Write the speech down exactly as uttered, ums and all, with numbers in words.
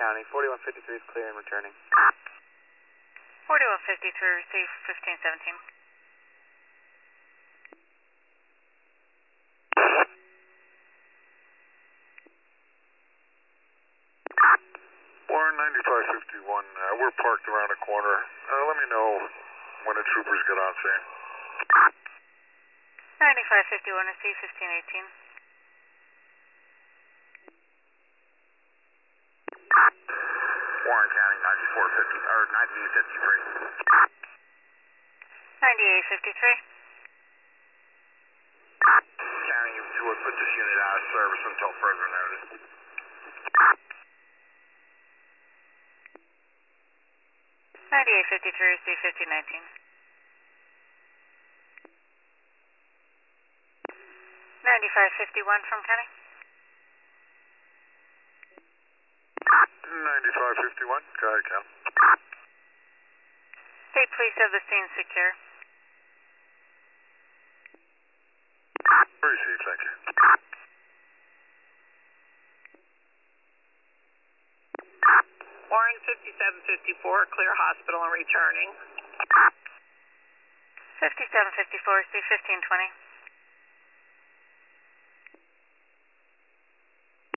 County. forty-one fifty-three is clear and returning. forty-one fifty-three, receive fifteen seventeen. Warren ninety-five fifty-one, uh, we're parked around a corner. Uh, let me know when the troopers get on scene. ninety-five fifty-one, receive fifteen eighteen. Warren County, ninety-four fifty, or ninety-eight fifty-three. ninety-eight fifty-three. County, you would put this unit out of service until further notice. ninety-eight fifty-three, receive fifteen nineteen. ninety-five fifty-one from County. ninety-five fifty-one, go ahead, Cal. State Police have the scene secure. Receive, thank you. Warren fifty-seven fifty-four, clear hospital and returning. fifty-seven fifty-four, receive fifteen twenty.